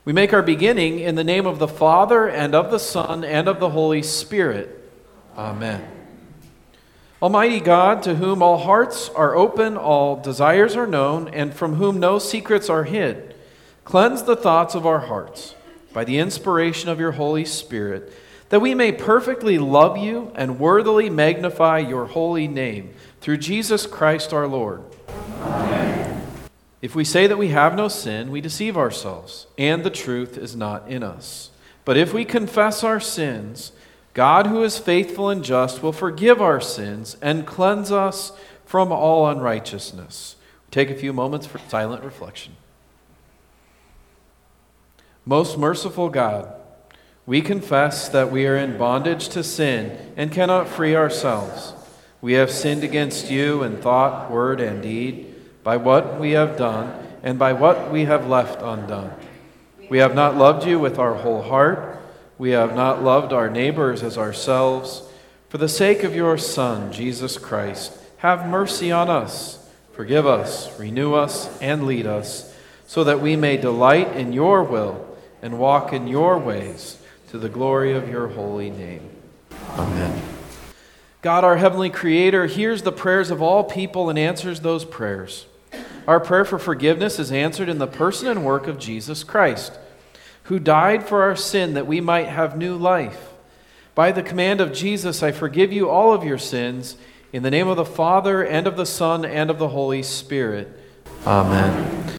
We make our beginning in the name of the Father, and of the Son, and of the Holy Spirit. Amen. Almighty God, to whom all hearts are open, all desires are known, and from whom no secrets are hid, cleanse the thoughts of our hearts by the inspiration of your Holy Spirit, that we may perfectly love you and worthily magnify your holy name, through Jesus Christ our Lord. Amen. If we say that we have no sin, we deceive ourselves, and the truth is not in us. But if we confess our sins, God, who is faithful and just, will forgive our sins and cleanse us from all unrighteousness. Take a few moments for silent reflection. Most merciful God, we confess that we are in bondage to sin and cannot free ourselves. We have sinned against you in thought, word, and deed, by what we have done and by what we have left undone. We have not loved you with our whole heart. We have not loved our neighbors as ourselves. For the sake of your Son, Jesus Christ, have mercy on us, forgive us, renew us, and lead us, so that we may delight in your will and walk in your ways, to the glory of your holy name. Amen. God, our heavenly Creator, hears the prayers of all people and answers those prayers. Our prayer for forgiveness is answered in the person and work of Jesus Christ, who died for our sin that we might have new life. By the command of Jesus, I forgive you all of your sins, in the name of the Father, and of the Son, and of the Holy Spirit. Amen.